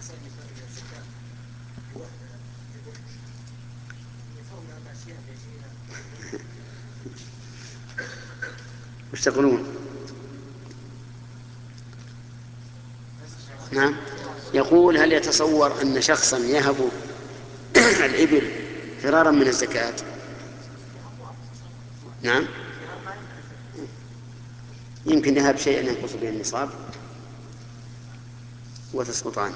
وش تقولون؟ نعم، يقول: هل يتصور أن شخصا يهب الإبل فرارا من الزكاة؟ نعم، يمكن يهب شيئا ينقص به النصاب وتسقط عنه.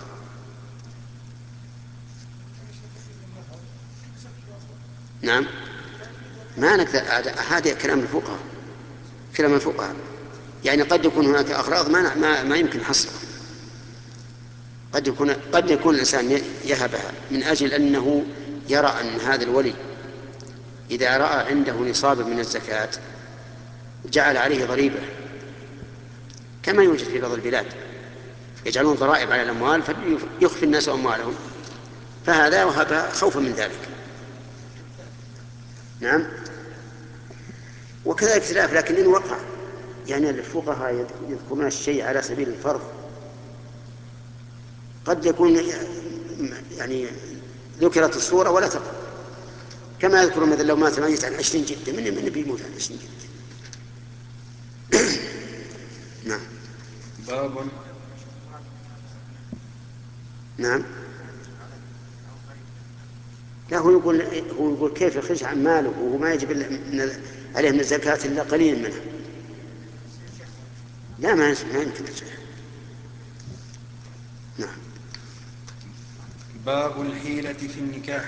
نعم، ما نقدر، هذا كلام الفقهاء، كلام الفقهاء. يعني قد يكون هناك أغراض ما يمكن حصرها. قد يكون الإنسان يهبها من أجل أنه يرى أن هذا الولي إذا رأى عنده نصاب من الزكاة جعل عليه ضريبة، كما يوجد في بعض البلاد يجعلون ضرائب على الأموال فيخفي الناس أموالهم، فهذا وهذا خوفا من ذلك. نعم، وكذلك اختلاف، لكن إن وقع يعني الفقهاء يذكرون الشيء على سبيل الفرض، قد يكون يعني ذكرت الصورة ولا تقع، كما يذكر مثلا لو مات ميت عن 20 جدة، من بيموت عن 20 جدة. نعم. باب. نعم، لا، هو يقول كيف يخرج عن ماله وهو ما يجب عليه من الزكاة إلا قليل منها. لا، ما يمكن. نعم. باب الحيلة في النكاح.